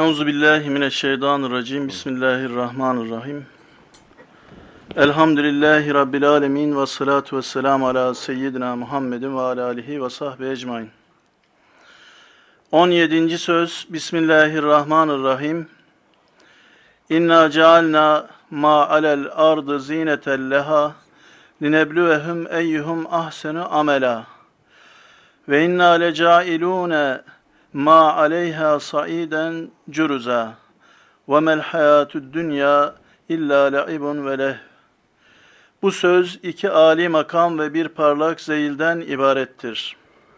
Euzubillahimineşşeytanirracim. Bismillahirrahmanirrahim. Elhamdülillahi Rabbil alemin ve salatu vesselamu ala seyyidina Muhammedin ve ala alihi ve sahbihi ecmain. 17. söz. Bismillahirrahmanirrahim. İnna cealna ma alel ardı zineten leha linebluvehum eyyuhum ahsenu amela. Ve inna lecailune ma aleyha saiden curuza ve mel hayatud dünya illa la'ibun ve leh. Bu söz iki âli makam ve bir parlak zeyilden ibarettir.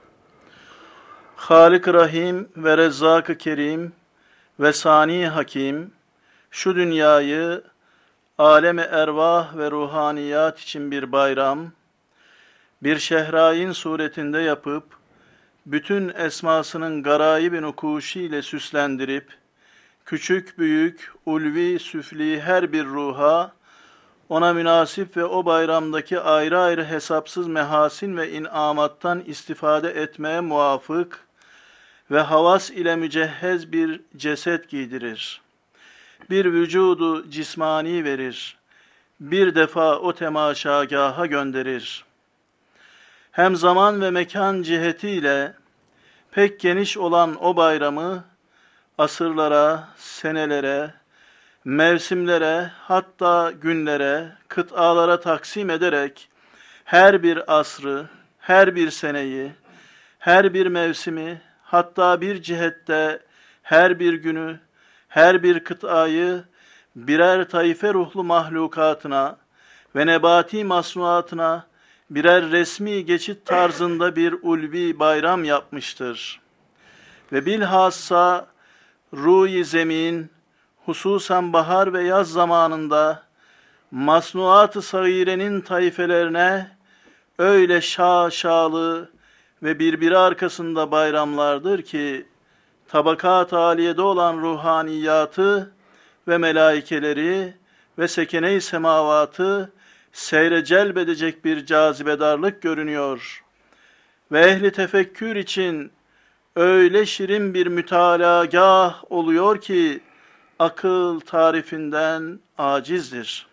Halik-i Rahim ve Rezzak-ı Kerim ve Sani Hakim şu dünyayı alem-i ervah ve ruhaniyat için bir bayram, bir şehrayin suretinde yapıp bütün esmasının garayib-i nukuşi ile süslendirip, küçük büyük, ulvi, süfli her bir ruha, ona münasip ve o bayramdaki ayrı ayrı hesapsız mehasin ve inamattan istifade etmeye muvafık ve havas ile mücehhez bir ceset giydirir. Bir vücudu cismani verir. Bir defa o temaşagaha gönderir. Hem zaman ve mekan cihetiyle pek geniş olan o bayramı asırlara, senelere, mevsimlere, hatta günlere, kıtalara taksim ederek her bir asrı, her bir seneyi, her bir mevsimi, hatta bir cihette her bir günü, her bir kıtayı birer taife ruhlu mahlukatına ve nebati masnuatına birer resmi geçit tarzında bir ulvi bayram yapmıştır. Ve bilhassa ruh-i zemin, hususen bahar ve yaz zamanında masnuat-ı sagirenin taifelerine öyle şaşalı ve birbiri arkasında bayramlardır ki tabakat-ı aliyede olan ruhaniyatı ve melaikeleri ve sekene-i semavatı seyre celbedecek bir cazibedarlık görünüyor. Ve ehli tefekkür için öyle şirin bir mütalagah oluyor ki akıl tarifinden acizdir.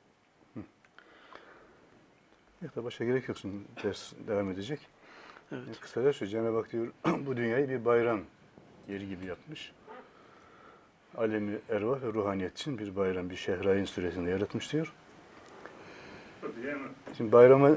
Başka gerek yok, şimdi ders devam edecek. Evet. Kısaca şu, Cenab-ı Hak diyor, bu dünyayı bir bayram yeri gibi yapmış. Alemi ervah ve ruhaniyet için bir bayram, bir şehrayin suresinde yaratmış diyor. Şimdi bayramı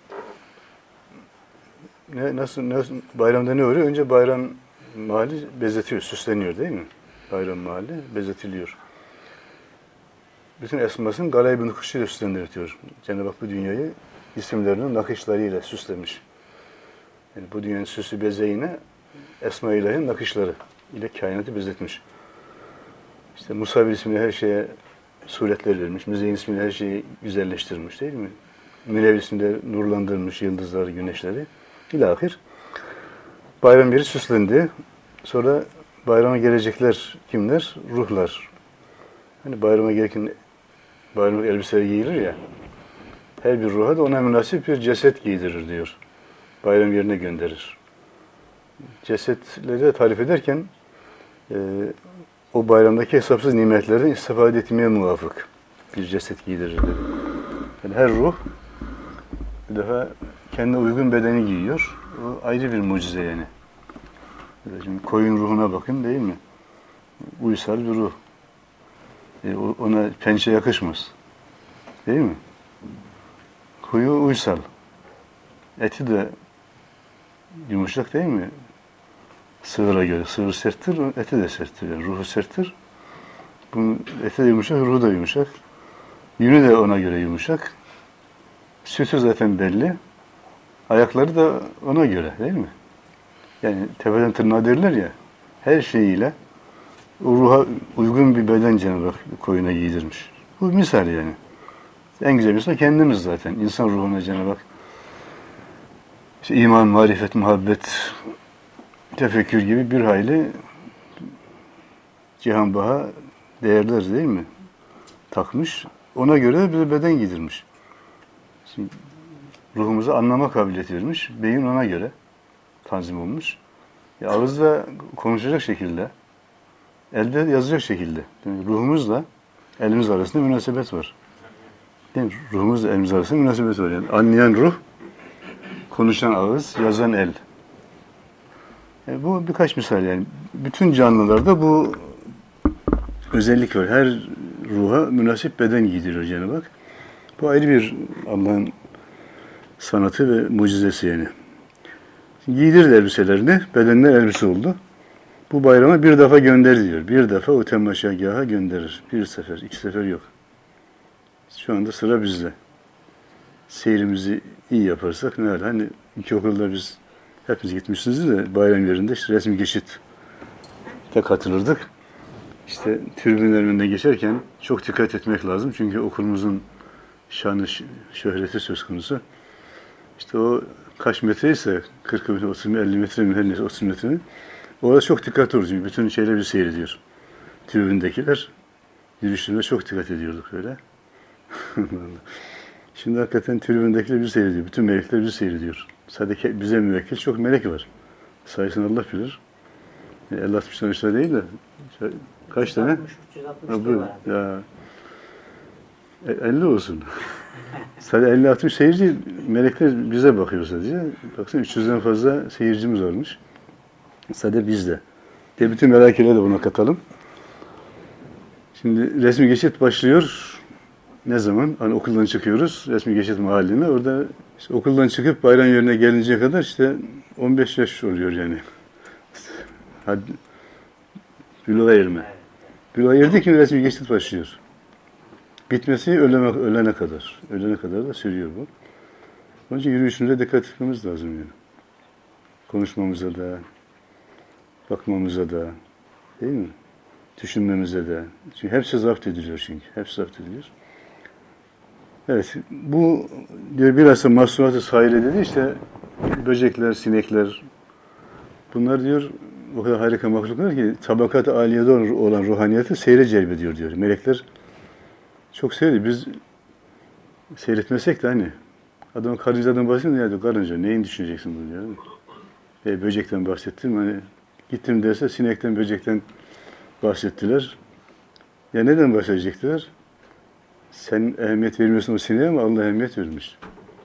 nasıl bayramda ne oluyor? Önce bayram mahalli bezetiyor, süsleniyor değil mi? Bayram mahalli bezetiliyor. Bütün esmasının galayb-ı nukuşuyla süslendiriyor. Cenab-ı Hak bu dünyayı isimlerinin nakışlarıyla süslemiş. Yani bu dünyanın süsü bezeğine Esma-i İlahi'nin nakışları ile kainatı bezetmiş. İşte Musavvir ismini her şeye suretler vermiş. Müzeyyin ismini her şeyi güzelleştirmiş değil mi? Münevver ismini nurlandırmış, yıldızları, güneşleri. İlahir. Bayram yeri süslendi. Sonra bayrama gelecekler kimler? Ruhlar. Hani bayrama gereken bayram elbiseler giyilir ya. Her bir ruha da ona münasip bir ceset giydirir diyor. Bayram yerine gönderir. Cesetleri de tarif ederken o bayramdaki hesapsız nimetlerden istifade etmeye muvafık bir ceset giydirir dedi. Yani her ruh bir defa kendine uygun bedeni giyiyor. O ayrı bir mucize yani. Şimdi koyun ruhuna bakın değil mi? Uysal bir ruh. Ona pençe yakışmaz. Değil mi? Huyu uysal. Eti de yumuşak değil mi? Sığıra göre. Sığır serttir, eti de serttir. Yani ruhu serttir. Bunun eti de yumuşak, ruhu da yumuşak. Yünü de ona göre yumuşak. Sütü zaten belli. Ayakları da ona göre değil mi? Yani tepeden tırnağa derler ya, her şeyiyle o ruha uygun bir beden Cenab-ı Hak koyuna giydirmiş. Bu misal yani. En güzel misal kendimiz zaten. İnsan ruhuna Cenab-ı Hak işte iman, marifet, muhabbet, tefekkür gibi bir hayli cihanbaha değerler değil mi? Takmış. Ona göre de bir beden giydirmiş. Şimdi ruhumuzu anlama kabiliyeti vermiş. Beyin ona göre tanzim olmuş. Ağızda konuşacak şekilde elde yazacak şekilde. Yani ruhumuzla elimiz arasında münasebet var. Değil mi? Ruhumuzla elimiz arasında münasebet var. Yani anlayan ruh, konuşan ağız, yazan el. Bu birkaç misal yani. Bütün canlılarda bu özellik var. Her ruha münasip beden giydiriyor Cenab-ı Hak. Bu ayrı bir Allah'ın sanatı ve mucizesi yani. Giydirdi elbiselerini, bedenler elbise oldu. Bu bayrama bir defa gönder diyor. Bir defa o temaşagaha gönderir. Bir sefer, iki sefer yok. Şu anda sıra bizde. Seyrimizi iyi yaparsak ne var? Hani ilkokulda biz hepimiz gitmişsiniz de bayram yerinde işte resmi geçit katılırdık. İşte tribünlerin önünden geçerken çok dikkat etmek lazım. Çünkü okulumuzun şanı, şöhreti söz konusu. İşte o kaç metreyse 40 metre, 30 metre, 50 metre mi her neyse 30 metre mi? Orada çok dikkatli oluruz. Çünkü bütün şeyler bizi seyrediyor. Tribündekiler yürüyüşlerine çok dikkat ediyorduk böyle. Şimdi hakikaten tribündekiler bizi seyrediyor. Bütün melekler bizi seyrediyor. Sadece bize müvekkil çok melek var. Sayısını Allah bilir. 50-60 tane işte değil de kaç tane? 360 var. Ya 50 olsun. Sadece 50-60 seyirci, melekler bize bakıyor sadece. Baksana 300'den fazla seyircimiz varmış. Sadece bizde. Diye bütün melaikeleri de buna katalım. Şimdi resmi geçit başlıyor. Ne zaman? Hani okuldan çıkıyoruz. Resmi geçit mahalline. Orada işte okuldan çıkıp bayram yerine gelinceye kadar işte 15 yaş oluyor yani. Hadi. Büluğa erme. Büluğa erdik mi resmi geçit başlıyor. Bitmesi ölene kadar. Ölene kadar da sürüyor bu. Onun için yürüyüşümüze dikkat etmemiz lazım yani. Konuşmamıza da, bakmamıza da, değil mi? Düşünmemize de. Çünkü hepsi zapt ediliyor çünkü. Hepsi zapt ediliyor. Evet, bu diyor bilhassa mahsulat-ı sahile dedi işte böcekler, sinekler bunlar diyor o kadar harika mahluklar ki tabakat-ı aliyede olan ruhaniyeti seyre celbediyor diyor. Melekler çok seyrediyor. Biz seyretmesek de hani adam karıncadan bahsediyor ya diyor karınca neyin düşüneceksin bunu diyor. Böcekten bahsettim hani gittim derse sinekten böcekten bahsettiler. Ya neden bahsedecekler? Sen ehemmiyet vermiyorsun o sineğe ama Allah ehemmiyet vermiş.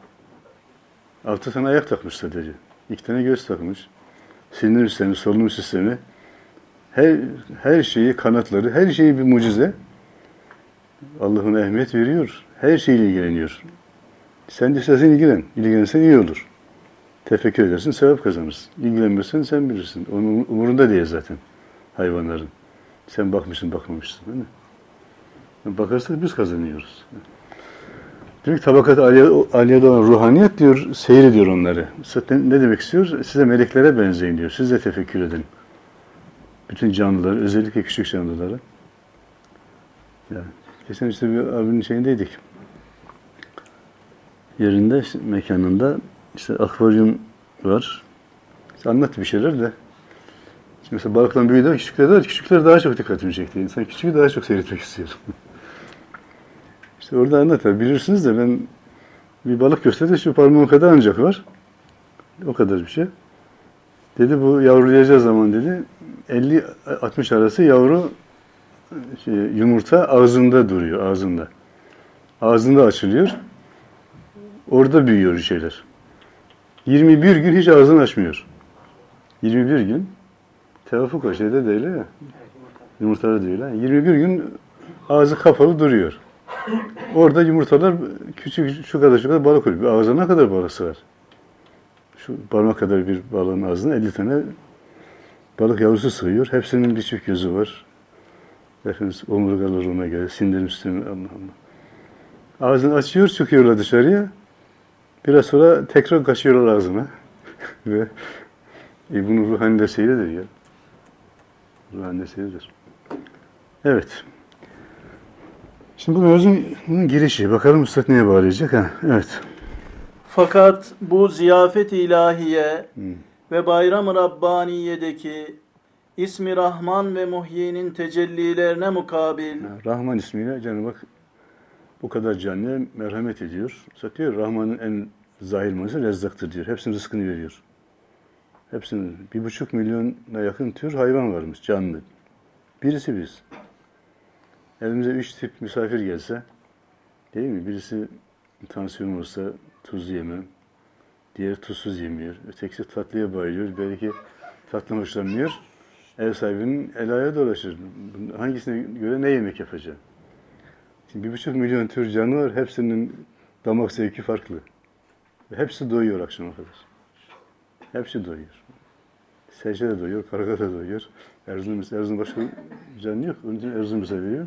6 tane ayak takmış sadece. 2 tane göz takmış. Sinir sistemi, solunum sistemi. Her şeyi, kanatları, her şeyi bir mucize. Allah ona ehemmiyet veriyor. Her şeyle ilgileniyor. Sen de istersen ilgilen. İlgilenirsen iyi olur. Tefekkür edersin, sevap kazanırsın. İlgilenmezsen sen bilirsin. Onun umurunda değil zaten hayvanların. Sen bakmışsın, bakmamışsın. Değil mi? Bakarsak biz kazanıyoruz. Diyor ki tabakat aliyede olan ruhaniyet diyor, seyrediyor onları. Zaten ne demek istiyor? Size meleklere benzeyin diyor. Siz de tefekkür edin. Bütün canlıları, özellikle küçük canlıları. Yani, geçen işte bir abinin şeyindeydik. Yerinde, mekanında işte akvaryum var. İşte anlattı bir şeyler de. Şimdi mesela balıktan büyüdü, küçükler daha çok dikkatimi çekti. İnsan küçüğü daha çok seyretmek istiyor. İşte orada anlatıyor. Bilirsiniz de ben bir balık gösterdi. Şu parmağım kadar ancak var. O kadar bir şey. Dedi bu yavrulayacağı zaman dedi 50-60 arası yavru yumurta ağzında duruyor. Ağzında. Ağzında açılıyor. Orada büyüyor şeyler. 21 gün hiç ağzını açmıyor. 21 gün. Tevafuk o şeyde de öyle ya. Yumurtada da öyle. 21 gün ağzı kapalı duruyor. Orada yumurtalar küçük şu kadar balık oluyor. Bir ağzına ne kadar balık sığar? Şu parmak kadar bir balığın ağzına 50 tane balık yavrusu sığıyor. Hepsinin bir çift gözü var. Efendim omurgaları ona göre, sindirim sistemi Allah Allah. Ağzını açıyor, çıkıyorlar dışarıya. Biraz sonra tekrar kaçıyorlar ağzına. Ve bunun ruhaninde seyredir ya. Ruhaninde seyredir. Evet. Şimdi bu mevzunun girişi. Bakalım Üstad neye bağlayacak? Ha? Evet. Fakat bu ziyafet ilahiye ve bayram-ı Rabbaniye'deki İsmi Rahman ve Muhyi'nin tecellilerine mukabil Rahman ismiyle Cenab-ı Hak bu kadar canlıya merhamet ediyor. Satıyor. Rahman'ın en zahir manası rezzaktır diyor. Hepsinin rızkını veriyor. Hepsinin 1,5 milyona yakın tür hayvan varmış canlı. Birisi biz. Evimize 3 tip misafir gelse, değil mi? Birisi tansiyon olsa tuzlu yemem, diğeri tuzsuz yemiyor, ötekisi tatlıya bayılıyor, belki tatlı hoşlanmıyor. Ev sahibinin el ayağı dolaşır. Hangisine göre ne yemek yapacak? Şimdi 1,5 milyon tür canlı var, hepsinin damak zevki farklı. Ve hepsi doyuyor akşama kadar. Hepsi doyuyor. Serçe de doyuyor, karga da doyuyor. Erzurum'un başka canlı yok, onun için Erzurum'u seviyor.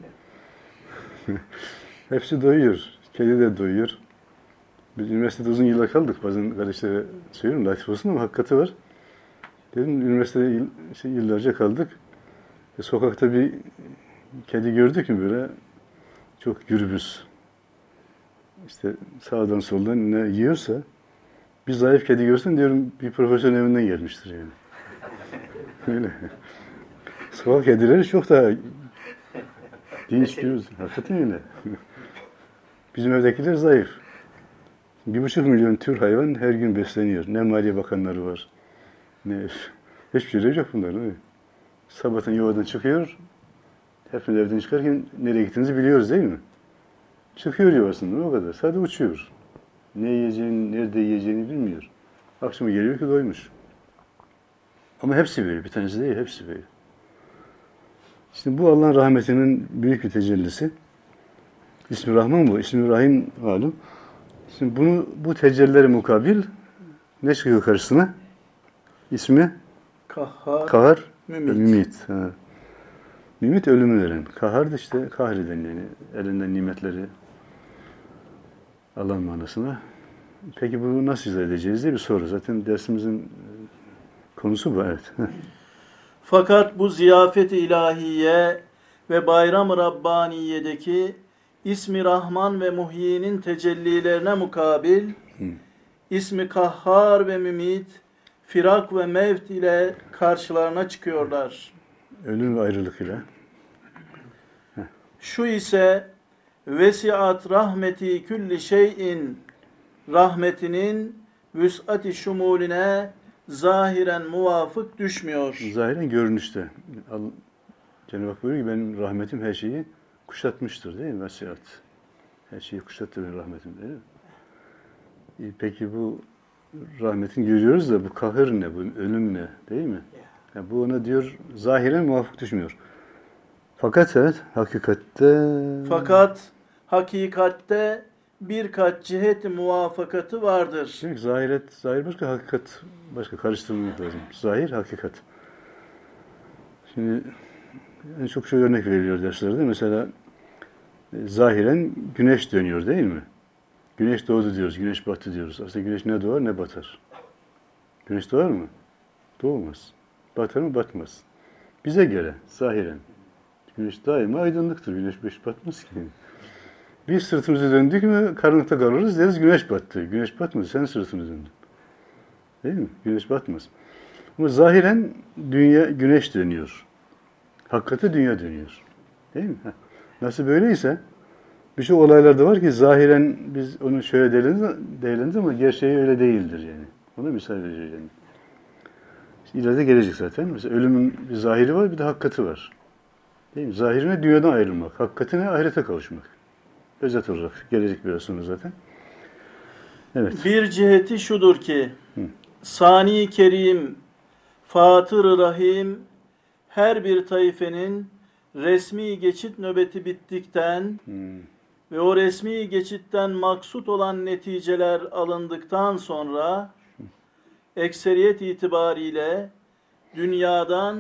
Hepsi doyuyor. Kedi de doyuyor. Biz üniversitede uzun yıllar kaldık. Bazen kardeşlere söylüyorum, latif olsun ama hakikati var. Dedim, üniversitede yıllarca kaldık. Sokakta bir kedi gördük mü böyle, çok gürbüz. İşte sağdan soldan ne yiyorsa, bir zayıf kedi görsen diyorum, bir profesör evinden gelmiştir yani. Öyle. Sokak kedileri çok daha dinç bir, hakikaten öyle. Bizim evdekiler zayıf. 1,5 milyon tür hayvan her gün besleniyor. Ne Maliye Bakanları var, ne hiçbir şey yok bunlar. Değil mi? Sabahtan yuvadan çıkıyor, hepimiz evden çıkarken nereye gittiğinizi biliyoruz değil mi? Çıkıyor yuvasından, o kadar. Sadece uçuyor. Ne yiyeceğini, nerede yiyeceğini bilmiyor. Akşama geliyor ki doymuş. Ama hepsi böyle, bir tanesi değil, hepsi böyle. Şimdi bu Allah'ın rahmetinin büyük bir tecellisi. İsmi Rahman bu, ismi Rahim malum. Şimdi bu tecellileri mukabil ne çıkıyor karşısına? İsmi Kahhar, Kahar, Mümit. Mümit. Ha. Mümit ölümü veren. Kahar da işte kahreden, yani elinden nimetleri alan manasına. Peki bu nasıl izah edeceğiz diye bir soru. Zaten dersimizin konusu bu, evet. Fakat bu ziyafet-i ilahiye ve bayram-ı Rabbaniye'deki ismi Rahman ve Muhyi'nin tecellilerine mukabil ismi Kahhar ve Mümit firak ve mevt ile karşılarına çıkıyorlar. Ölüm ve ayrılık ile. Şu ise vesiat rahmeti külli şeyin rahmetinin vüs'ati şumuline zahiren muvafık düşmüyor. Zahiren görünüşte. Cenab-ı Hak buyuruyor ki benim rahmetim her şeyi kuşatmıştır değil mi? Vesiat. Her şeyi kuşattı benim rahmetim değil mi? Peki bu rahmetini görüyoruz da bu kahır ne, bu ölüm ne değil mi? Yani bu ona diyor zahiren muvafık düşmüyor. Fakat evet, hakikatte birkaç cihet-i muvafakatı vardır. Demek zahir başka, hakikat başka, karıştırmamak lazım. Zahir, hakikat. Şimdi en çok şu örnek veriliyor derslerde. Mesela zahiren güneş dönüyor değil mi? Güneş doğdu diyoruz, güneş battı diyoruz. Aslında güneş ne doğar ne batar. Güneş doğar mı? Doğmaz. Batar mı? Batmaz. Bize göre zahiren. Güneş daima aydınlıktır. Güneş batmaz ki. Biz sırtımızı döndük mü karanlıkta kalırız, deriz güneş battı. Güneş batmadı, sen sırtını döndün. Değil mi? Güneş batmaz. Ama zahiren dünya, güneş dönüyor. Hakikate dünya dönüyor. Değil mi? Nasıl böyleyse birçok olaylar da var ki zahiren biz onu şöyle değerlendiririz ama gerçeği öyle değildir yani. Ona misal vereceğiz yani. İşte ileride gelecek zaten. Mesela ölümün bir zahiri var, bir de hakikati var. Değil mi? Zahirine dünyadan ayrılmak, hakikatine ahirete kavuşmak. Özet olarak gelecek biraz sonra zaten. Evet. Bir ciheti şudur ki Sani Kerim, Fatır-ı Rahim her bir taifenin resmi geçit nöbeti bittikten ve o resmi geçitten maksut olan neticeler alındıktan sonra ekseriyet itibariyle dünyadan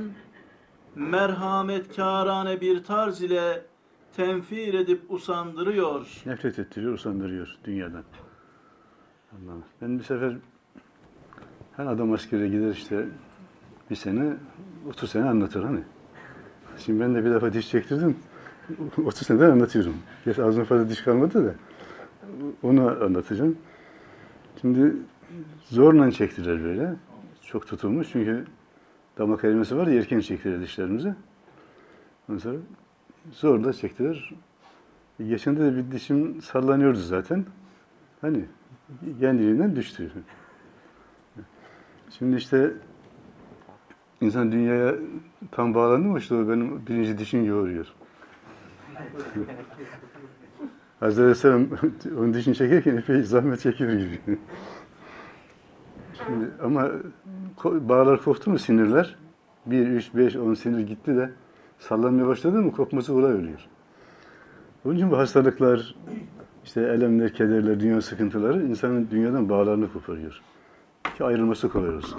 merhametkârane bir tarz ile tenfir edip usandırıyor. Nefret ettiriyor, usandırıyor dünyadan. Allah'ım. Ben bir sefer her adam askere gider işte bir sene, 30 sene anlatır hani. Şimdi ben de bir defa diş çektirdim. 30 seneden anlatıyorum. Gerçi ağzına fazla diş kalmadı da onu anlatacağım. Şimdi zorla çektiler böyle. Çok tutulmuş çünkü damak erimesi var ya, erken çektiler dişlerimizi. Ondan sonra zorla çektiler. Geçen de bir dişim sallanıyordu zaten. Hani kendiliğinden düştü. Şimdi işte İnsan dünyaya tam bağlandı mı işte o benim birinci dişim gibi oluyor. Hazreti Aleyhisselam onun dişini çekerken epey zahmet çekiyor gibi. Şimdi, ama bağlar koptu mu sinirler? 1, 3, 5, 10 sinir gitti de sallanmaya başladı mı kopması kolay oluyor. Onun için bu hastalıklar, işte elemler, kederler, dünya sıkıntıları insanın dünyadan bağlarını koparıyor. Ki ayrılması kolay olsun.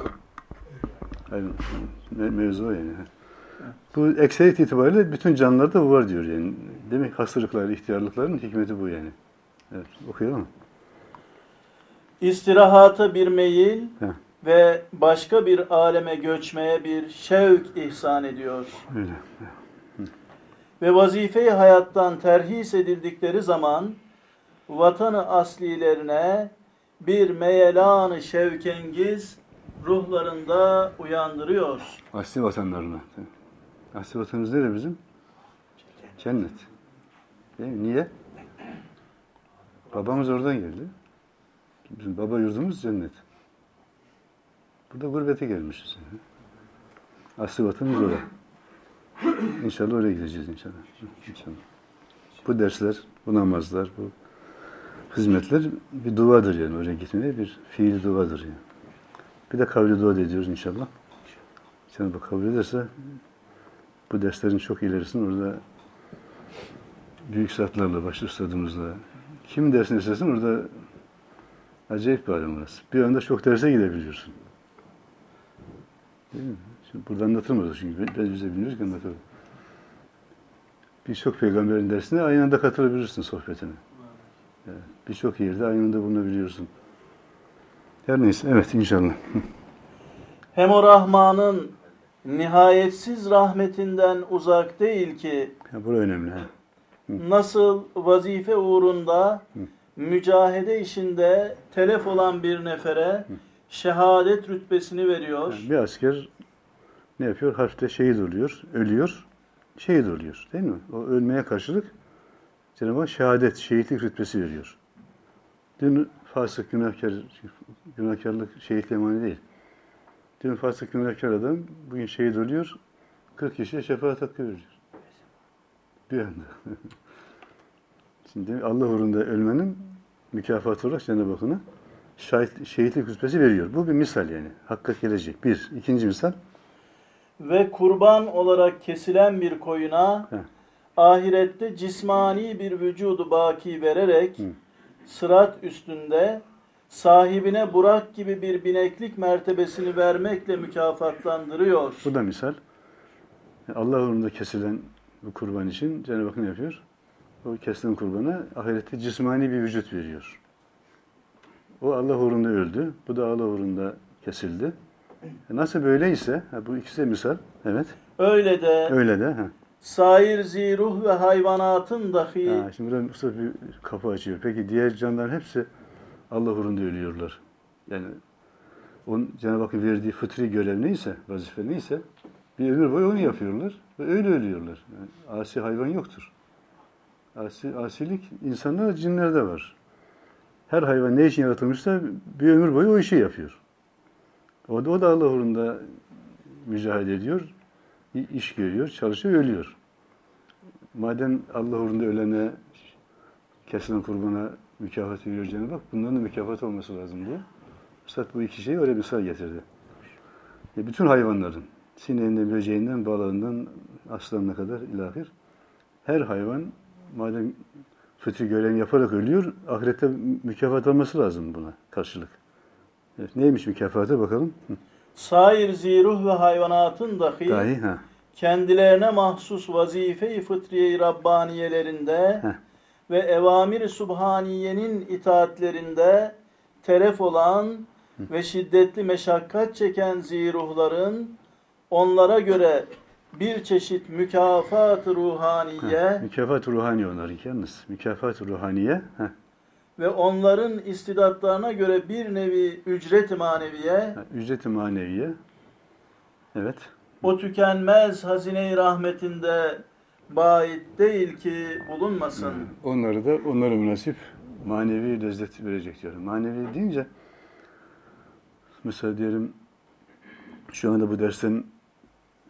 Mevzu o yani. Bu ekseriyet itibariyle bütün canlılarda bu var diyor yani. Demek hastalıklar, ihtiyarlıkların hikmeti bu yani. Evet, okuyalım mı? İstirahata bir meyil Heh. ve başka bir aleme göçmeye bir şevk ihsan ediyor. Öyle. Ve vazife-i hayattan terhis edildikleri zaman vatanı aslilerine bir meyelan-ı şevkengiz ruhlarında uyandırıyor. Asli vatanlarına. Asli vatanımız nere bizim? Cennet. Değil mi? Niye? Babamız oradan geldi. Bizim baba yurdumuz cennet. Burada gurbete gelmişiz. Asli vatanımız orada. İnşallah oraya gideceğiz inşallah. İnşallah. Bu dersler, bu namazlar, bu hizmetler bir duadır yani oraya gitmeye bir fiil duadır yani. Bir de kavli dua ediyoruz inşallah. Cenab-ı Hak kabul ederse bu derslerin çok ilerisini orada büyük zatlarla, baş üstadımızla kim dersini istersen orada acayip bir alem orası. Bir anda çok derse gidebiliyorsun. Değil mi? Şimdi burada anlatılmaz çünkü bize bilmiyoruz ki anlatalım. Birçok peygamberin dersine aynı anda katılabilirsin sohbetine. Yani birçok yerde aynı anda bulunabiliyorsun. Her neyse, evet inşallah. Hem o Rahman'ın nihayetsiz rahmetinden uzak değil ki Ya, bu önemli. Ha. nasıl vazife uğrunda mücahede işinde telef olan bir nefere şehadet rütbesini veriyor. Yani bir asker ne yapıyor? Harpte şehit oluyor, ölüyor, şehit oluyor. Değil mi? O ölmeye karşılık Cenab-ı Hak şehadet, şehitlik rütbesi veriyor. Dün fasık, günahkarlık şehitliğe mani değil. Dün fasık, günahkar adam bugün şehit oluyor, 40 kişiye şefaat hakkı veriyor. Bir anda. Şimdi Allah uğrunda ölmenin mükafatı olarak Cenab-ı Hak ona şehitlik rütbesi veriyor. Bu bir misal yani. Hakka gelecek. Bir. İkinci misal. Ve kurban olarak kesilen bir koyuna ahirette cismani bir vücudu baki vererek sırat üstünde sahibine Burak gibi bir bineklik mertebesini vermekle mükafatlandırıyor. Bu da misal. Allah uğrunda kesilen bu kurban için Cenab-ı Hak ne yapıyor? O kesilen kurbana ahirette cismani bir vücut veriyor. O Allah uğrunda öldü. Bu da Allah uğrunda kesildi. Nasıl böyleyse, bu ikisi de misal. Evet. Öyle de Öyle de. sair ziruh ve hayvanatın dahi Şimdi burada Mustafa bir kapı açıyor. Peki diğer canlıların hepsi Allah uğrunda ölüyorlar. Yani Cenab-ı Hakk'ın verdiği fıtri görev neyse, vazife neyse bir ömür boyu onu yapıyorlar ve öyle ölüyorlar. Yani asi hayvan yoktur. Asilik insanlar ve cinlerde var. Her hayvan ne için yaratılmışsa bir ömür boyu o işi yapıyor. O da Allah uğrunda mücadele ediyor, iş görüyor, çalışıyor, ölüyor. Madem Allah uğrunda ölene, kesilen kurbana mükafat veriyor Cenab-ı Hak, bunların da mükafat olması lazım diye. Üstad bu iki şeyi öyle misal getirdi. Bütün hayvanların, sineğinden, böceğinden, balığından, aslanına kadar ilahir, her hayvan madem fıtri görevini yaparak ölüyor, ahirette mükafat alması lazım buna karşılık. Evet, neymiş mükafatı bakalım? sair ziruh ve hayvanatın dahi kendilerine mahsus vazife-i fıtriye-i Rabbaniyelerinde ve evamir-i Subhaniye'nin itaatlerinde telef olan ve şiddetli meşakkat çeken ziruhların onlara göre bir çeşit mükafat-ı ruhaniye mükafat-ı ruhaniye onlarınki yalnız. Mükafat-ı ruhaniye ve onların istidatlarına göre bir nevi ücret-i maneviye ücret-i maneviye evet. O tükenmez hazine-i rahmetinde bait değil ki bulunmasın. Onları da onlara münasip manevi lezzet verecek diyorum. Manevi deyince mesela diyelim şu anda bu dersten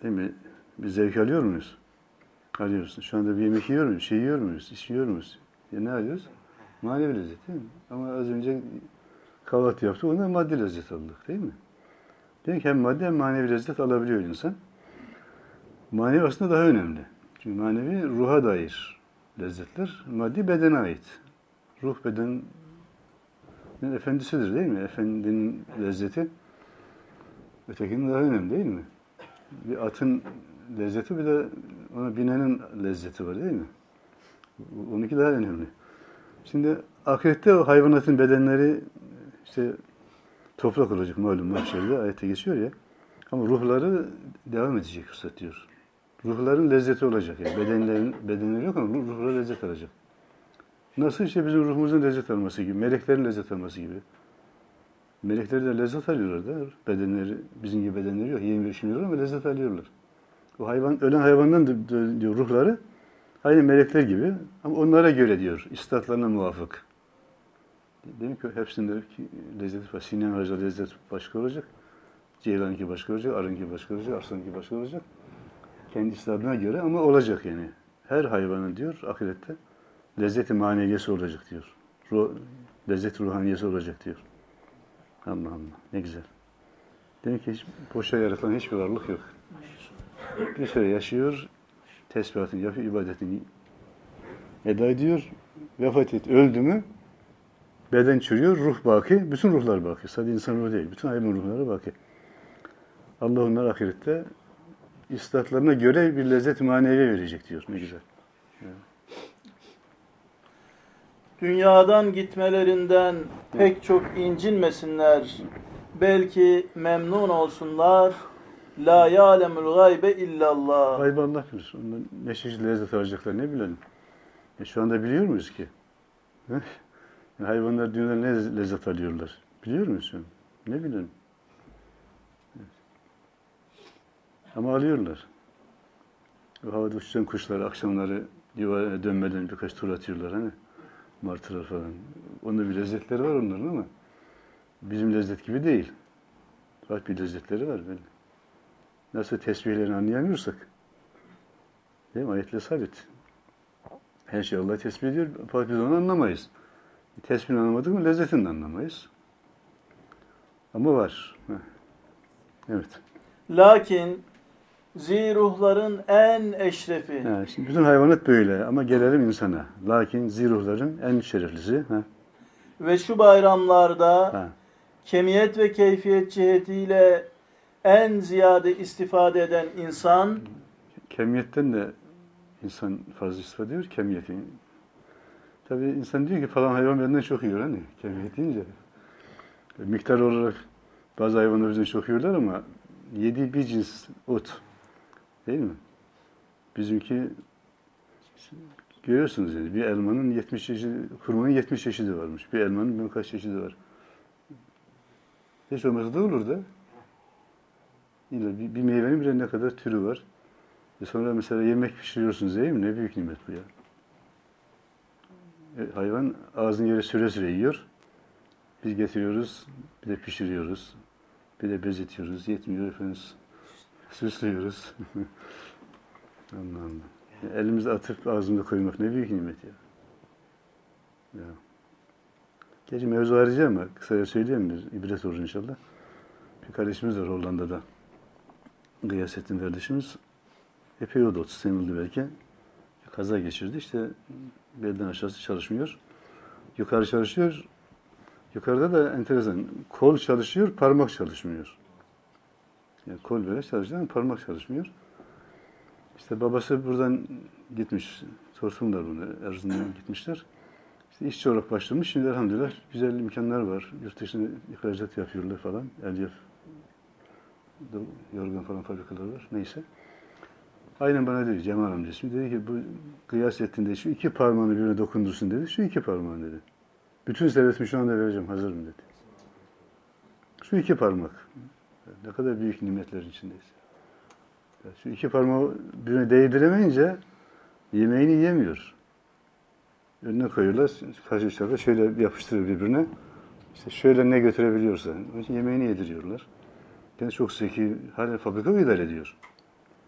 Değil mi? Bir zevk alıyor muyuz? Alıyoruz. Şu anda bir yemek yiyor muyuz? Şey yiyor muyuz? İş yiyor muyuz? Ya ne alıyoruz? Manevi lezzet değil mi? Ama az önce kahvaltı yaptık. Ondan maddi lezzet aldık değil mi? Demek ki hem maddi hem manevi lezzet alabiliyor insan. Manevi aslında daha önemli. Çünkü manevi ruha dair lezzetler, maddi bedene ait. Ruh bedenin efendisidir değil mi? Efendinin lezzeti ötekinin daha önemli değil mi? Bir atın lezzeti bir de ona binenin lezzeti var değil mi? Onunki daha önemli. Şimdi ahirette o hayvanatın bedenleri işte toprak olacak malum mahşerde ayette geçiyor ya. Ama ruhları devam edecek fırsat diyor. Ruhların lezzeti olacak yani. Bedenleri yok ama ruhları lezzet alacak. Nasıl işte bizim ruhumuzun lezzet alması gibi, meleklerin lezzet alması gibi. Melekler de lezzet alıyorlar da. Bedenleri, bizim gibi bedenleri yok. Yemiyor, içmiyorlar ama lezzet alıyorlar. O hayvan, ölen hayvandan diyor ruhları aynı melekler gibi ama onlara göre diyor. İstatlarına muvafık. Demek ki hepsindeki lezzeti var. Sinan Ağacı lezzet başka olacak. Ceylan'ınki başka olacak, Arı'nınki başka olacak, Arslan'ınki başka olacak. Kendi istadına göre ama olacak yani. Her hayvanın diyor ahirette lezzeti maneviyesi olacak diyor. Lezzet ruhaniyesi olacak diyor. Allah Allah ne güzel. Demek ki hiç boşa yaratılan hiçbir varlık yok. Bir süre yaşıyor, tesbihatını yapıyor, ibadetini eda ediyor, vefat et, öldü mü beden çürüyor, ruh baki, bütün ruhlar baki. Sadece insan ruhu değil, bütün hayvan ruhları baki. Allah onlara ahirette istatlarına göre bir lezzet manevi verecek diyor. Ne güzel. Yani. Dünyadan gitmelerinden pek çok incinmesinler. Belki memnun olsunlar. La ya'lemul gaybe illallah. Gaybı Allah bilir. Ondan ne çeşit lezzet alacaklar ne bilelim. Şu anda biliyor muyuz ki? Yani hayvanlar dünyadan ne lezzet alıyorlar? Biliyor muyuz şu an? Ne bilelim. Evet. Ama alıyorlar. O havada uçuşan kuşlar akşamları yuvaya dönmeden birkaç tur atıyorlar hani. Martılar falan. Onda bir lezzetleri var onların ama bizim lezzet gibi değil. Bak bir lezzetleri var böyle. Nasıl tesbihlerini anlayamıyorsak. Değil mi? Ayetle sabit. Her şey Allah tesbih ediyor. Fakat biz onu anlamayız. Tesbihini anlamadık mı lezzetini de anlamayız. Ama var. Evet. Lakin ziruhların en eşrefi. Ha, şimdi bütün hayvanat böyle ama gelelim insana. Lakin ziruhların en şereflisi. Ha. Ve şu bayramlarda Ha. kemiyet ve keyfiyet cihetiyle en ziyade istifade eden insan Kemiyetten de insan fazla istifade ediyor. Kemiyetin. Tabii insan diyor ki falan hayvan benden çok yiyor hani. Kemiyet deyince. Miktar olarak bazı hayvanlar bizden çok yiyorlar ama yediği bir cins ot. Değil mi? Bizimki görüyorsunuz yani bir elmanın 70 çeşidi, hurmanın 70 çeşidi varmış. Bir elmanın bilmem kaç çeşidi var. Hiç olmazsa da olur da. Bir meyvenin bile ne kadar türü var. Sonra mesela yemek pişiriyorsunuz değil mi? Ne büyük nimet bu ya. Hayvan ağzını yere süre süre yiyor. Biz getiriyoruz, bir de pişiriyoruz. Bir de bezetiyoruz. Yetmiyor efendim. Süslüyoruz. Allah Allah. Elimizde atıp ağzımıza koymak ne büyük nimet ya. Ya. Gerçi mevzu harici ama kısaca söyleyeyim bir ibret olur inşallah. Bir kardeşimiz var Hollanda'da. Gıyasettin kardeşimiz. Epey oldu 30 sene oldu belki. Bir kaza geçirdi işte belden aşağısı çalışmıyor. Yukarı çalışıyor. Yukarıda da enteresan. Kol çalışıyor, parmak çalışmıyor. Yani kol böyle çalışıyor ama parmak çalışmıyor. İşte babası buradan gitmiş. Sorsunlar bunu. Erzurum'dan gitmişler. İşte işçi olarak başlamış. Şimdi elhamdülillah güzel imkanlar var. Yurt dışına ihracat yapıyorlar falan. Elyaf, yorgan falan fabrikaları var. Neyse. Aynen bana dedi Cemal amca. Şimdi dedi ki bu Gıyasettin'de şu iki parmağını birbirine dokundursun dedi. Şu iki parmağını dedi. Bütün servetimi şu anda vereceğim. Hazırım dedi. Şu iki parmak. Ne kadar büyük nimetlerin içindeyiz. Şu iki parmağı birbirine değdiremeyince yemeğini yiyemiyor. Önüne koyuyorlar. Karşı uçlarda şöyle yapıştırıyor birbirine. İşte şöyle ne götürebiliyorsa. Onun için yemeğini yediriyorlar. Kendisi çok zeki. Hala fabrika idare ediyor.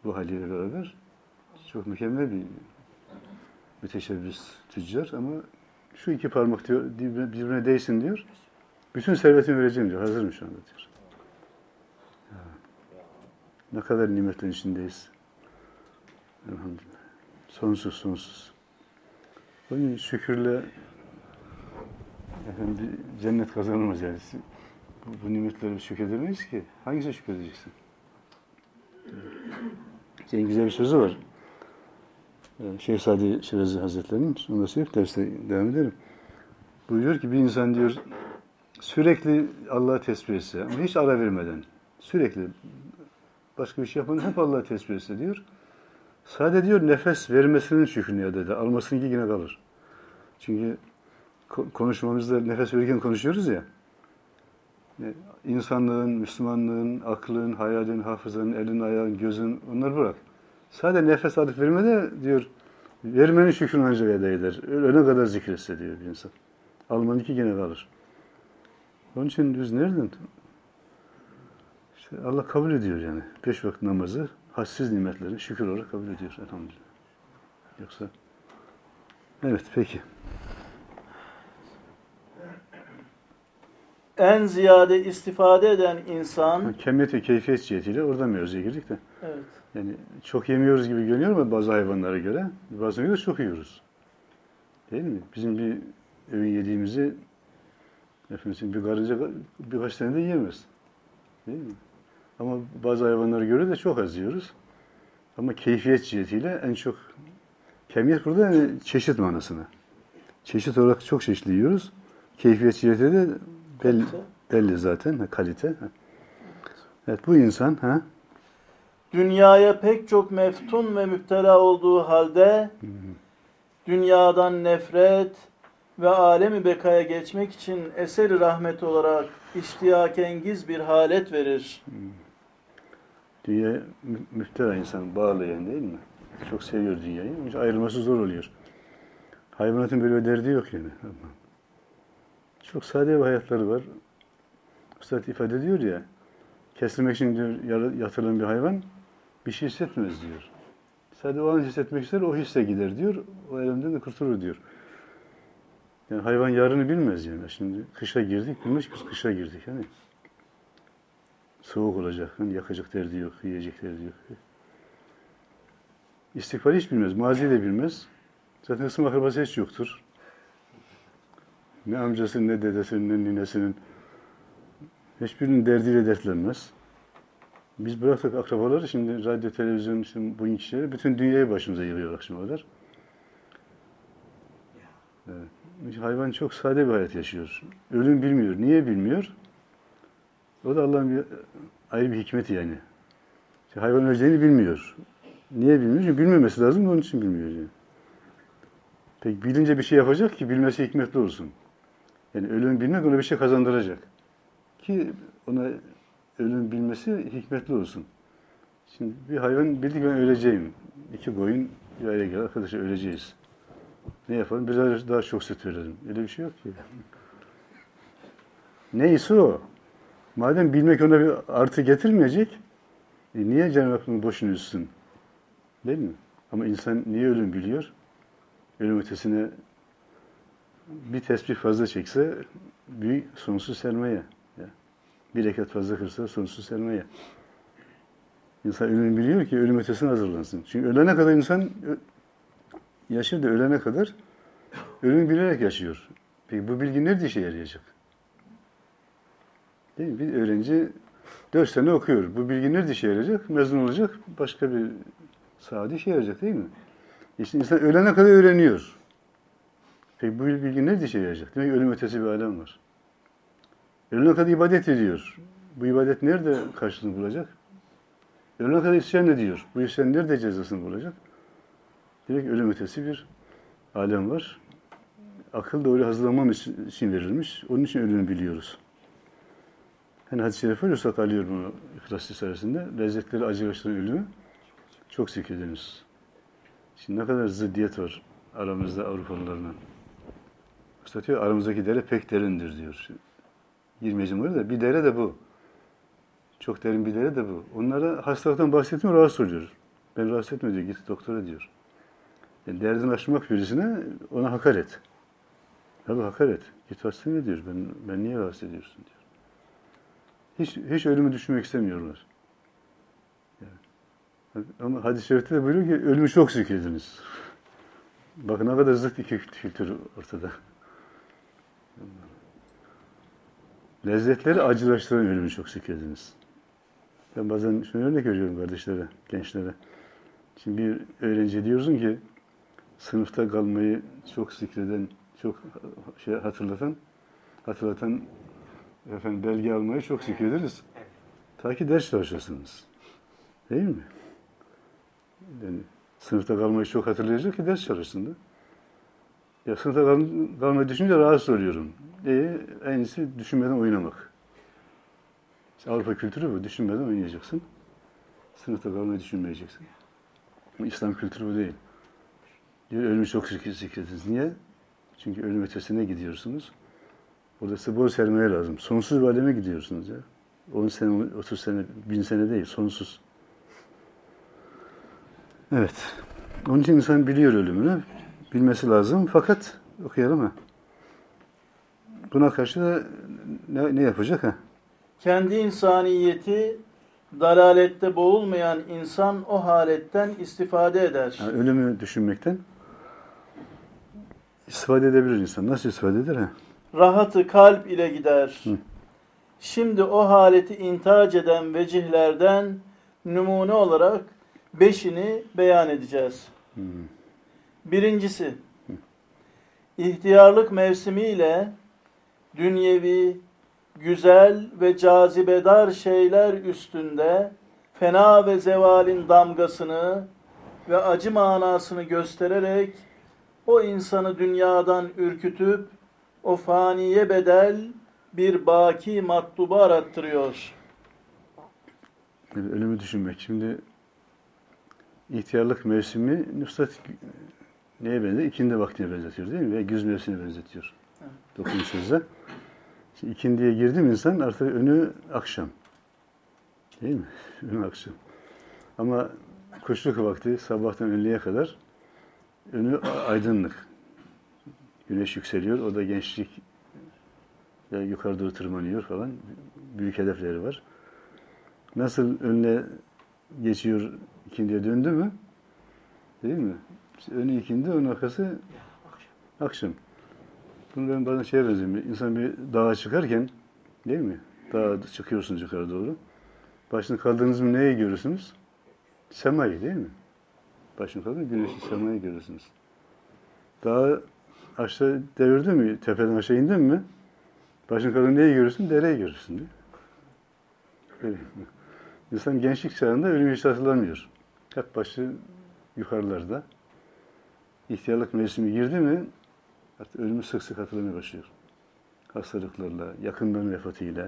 bu haliyle beraber çok mükemmel bir müteşebbis tüccar ama şu iki parmak diyor, birbirine değsin diyor. Bütün servetimi vereceğim diyor. Hazırım şu anda diyor. Ya, ne kadar nimetlerin içindeyiz. Elhamdülillah. Sonsuz sonsuz. Onun şükürle efendim, bir cennet kazanılmaz yani. Bu nimetlere şükredemeyiz ki. Hangisine şükredeceksin? En güzel bir sözü var. Şeyh Sadi Şirazi Hazretleri'nin, onu da söyleyip derste devam edelim. Buyuruyor ki bir insan diyor sürekli Allah'ı tesbih etse ama hiç ara vermeden sürekli başka bir şey yapmadan hep Allah'ı tesbih etse diyor. Sadece diyor nefes vermesinin şükrünü elde eder. Almasınınki yine kalır. Çünkü konuşmamızda nefes verirken konuşuyoruz ya. İnsanlığın, Müslümanlığın, aklın, hayalin, hafızanın, elin, ayağın, gözün onları bırak. Sadece nefes alıp vermede diyor vermenin şükrünü ancak elde eder. Ölene kadar zikretse diyor bir insan. Almanınki yine kalır. Onun için biz nereden? İşte Allah kabul ediyor yani. 5 vakit namazı hassiz nimetlerini şükür olarak kabul ediyor elhamdülillah. Yoksa evet peki. En ziyade istifade eden insan... Kemiyet ve keyfiyet cihetiyle orada mevzuya girdik de. Evet. Yani çok yemiyoruz gibi görünüyor ama bazı hayvanlara göre. Bazılarına göre çok yiyoruz. Değil mi? Bizim bir öğün yediğimizi efendim bir karınca birkaç tane de yiyemez. Değil mi? Ama bazı hayvanlara göre de çok az yiyoruz. Ama keyfiyet cihetiyle en çok kemiyet burada yani çeşit manasına. Çeşit olarak çok çeşitli yiyoruz. Keyfiyet cihetiyle de belli zaten. Kalite. Evet bu insan dünyaya pek çok meftun ve müptela olduğu halde dünyadan nefret ve alemi bekaya geçmek için eseri rahmet olarak iştiyakengiz bir halet verir. Dünya müptela insan bağlayan değil mi? Çok seviyor dünyayı. Onun için ayrılması zor oluyor. Hayvanatın böyle bir derdi yok yani. Çok sade bir hayatları var. Üstad ifade ediyor ya, kesilmek için diyor, yatırılan bir hayvan bir şey hissetmez diyor. Sadece o an hissetmek ister, o hisse gider diyor. O elemden de kurtulur diyor. Yani hayvan yarını bilmez yani. Şimdi kışa girdik, bilmez ki kışa girdik. Yani soğuk olacak, yani yakacak derdi yok, yiyecek derdi yok. İstikbali hiç bilmez, maziyi de bilmez. Zaten ısım akrabası hiç yoktur. Ne amcasının, ne dedesinin, ne ninesinin hiçbirinin derdiyle dertlenmez. Biz bıraktık akrabaları, şimdi radyo, televizyon, işte bu kişileri bütün dünyayı başımıza yığıyor akşama kadar. Evet. Hayvan çok sade bir hayat yaşıyor. Ölüm bilmiyor. Niye bilmiyor? O da Allah'ın bir ayrı bir hikmeti yani. İşte hayvan öleceğini bilmiyor. Niye bilmiyor? Çünkü bilmemesi lazım, onun için bilmiyor yani. Peki bilince bir şey yapacak ki bilmesi hikmetli olsun. Yani ölüm bilmek ona bir şey kazandıracak. Ki ona ölüm bilmesi hikmetli olsun. Şimdi bir hayvan bildi ki ben öleceğim. 2 koyun bir araya gelir, arkadaşlar öleceğiz. Ne yapalım? Biraz daha çok süt verelim. Öyle bir şey yok ki. Neyse o. Madem bilmek ona bir artı getirmeyecek, niye Cenab-ı Hak bunu boşuna üzsün? Değil mi? Ama insan niye ölüm biliyor? Ölüm ötesine bir tesbih fazla çekse büyük sonsuz sermaye. Bir rekat fazla kırsa sonsuz sermaye. İnsan ölümü biliyor ki ölüm ötesine hazırlansın. Çünkü ölene kadar insan yaşır da ölene kadar ölümü bilerek yaşıyor. Peki bu bilgi nerede işe yarayacak? Değil mi? Bir öğrenci 4 sene okuyor. Bu bilgi nerede işe yarayacak? Mezun olacak. Başka bir sahada işe yarayacak değil mi? İşte insan ölene kadar öğreniyor. Peki bu bilgi nerede işe yarayacak? Demek ki ölüm ötesi bir alem var. Ölene kadar ibadet ediyor. Bu ibadet nerede karşılığını bulacak? Ölene kadar isyan ediyor. Bu isyan nerede cezasını bulacak? Demek ki ölüm ötesi bir alem var. Akıl da öyle hazırlanmamız için verilmiş. Onun için ölümü biliyoruz. Hani hadis-i şerif var, Üstad alıyor bunu İhlas Risalesi'nde. Lezzetleri acılaştıran ölümü çok zikrediniz. Şimdi ne kadar ziddiyet var aramızda Avrupalılarla. Üstad diyor, aramızdaki dere pek derindir diyor. Girmeyeceğim oraya da bir dere de bu. Çok derin bir dere de bu. Onlara hastalıktan bahsetmiyor, rahatsız oluyor. Ben rahatsız etme diyor. Git doktora diyor. Yani derdini aşmak birisine ona hakaret. Tabii hakaret. Git hastaneye diyor. Ben niye rahatsız ediyorsun diyor. Hiç ölümü düşünmek istemiyorlar. Yani. Ama hadis-i şerifte de buyuruyor ki ölümü çok zikrediniz. Bakın ne kadar zıt iki kültür ortada. Lezzetleri acılaştıran ölümü çok zikrediniz. Ben bazen şunu örnek veriyorum kardeşlere, gençlere. Şimdi bir öğrenci diyorsun ki sınıfta kalmayı çok zikreden, çok hatırlatan belge almayı çok zikrederiz. Ta ki ders çalışırsınız. Değil mi? Yani sınıfta kalmayı çok hatırlayacak ki ders çalışsın da. Ya sınıfta kalmayı düşününce rahatsız oluyorum. En iyisi düşünmeden oynamak. İşte Avrupa kültürü bu. Düşünmeden oynayacaksın. Sınıfta kalmayı düşünmeyeceksin. Ama İslam kültürü bu değil. Diyor, ölümü çok zikrediniz. Niye? Çünkü ölüm ötesine gidiyorsunuz. Orada size bol sermaye lazım. Sonsuz bir aleme gidiyorsunuz ya. 10 sene, 30 sene, 1000 sene değil, sonsuz. Evet. Onun için insan biliyor ölümünü. Bilmesi lazım. Fakat okuyalım ha. Buna karşı da ne yapacak ha? Kendi insaniyeti dalalette boğulmayan insan o haletten istifade eder. Yani ölümü düşünmekten istifade edebilir insan. Nasıl istifade eder ha? Rahatı kalp ile gider. Hı. Şimdi o haleti intac eden vecihlerden numune olarak 5'ini beyan edeceğiz. Birincisi, ihtiyarlık mevsimiyle dünyevi, güzel ve cazibedar şeyler üstünde fena ve zevalin damgasını ve acı manasını göstererek o insanı dünyadan ürkütüp o faniye bedel bir baki matluba arattırıyor. Ölümü düşünmek. Şimdi ihtiyarlık mevsimi nüsrat neye benziyor? İkindi vaktine benzetiyor değil mi? Veya güz mevsimine benzetiyor. Evet. 9. sözde. Şimdi ikindiye girdi mi insan artık önü akşam. Değil mi? Önü akşam. Ama kuşluk vakti sabahtan öğleye kadar önü aydınlık. Güneş yükseliyor. O da gençlik yukarı doğru tırmanıyor falan. Büyük hedefleri var. Nasıl önüne geçiyor, ikindiye döndü mü? Değil mi? İşte önü ikindi, onun arkası akşam. Bunu ben bazen şeye benziyorum. İnsan bir dağa çıkarken, değil mi? Dağa çıkıyorsunuz yukarı doğru. Başını kaldırdınız mı neyi görürsünüz? Semayı değil mi? Başını kaldırdınız, güneşi, semayı görürsünüz. Dağı aşağı devirdi mi, tepeden aşağı indin mi? Başını kaldırdın neyi görürsün? Dereyi görürsün. Değil mi? İnsan gençlik çağında ölümü hiç hatırlamıyor. Hep başı yukarılarda. İhtiyarlık mevsimi girdi mi artık ölümü sık sık hatırlamaya başlıyor. Hastalıklarla, yakınların vefatıyla.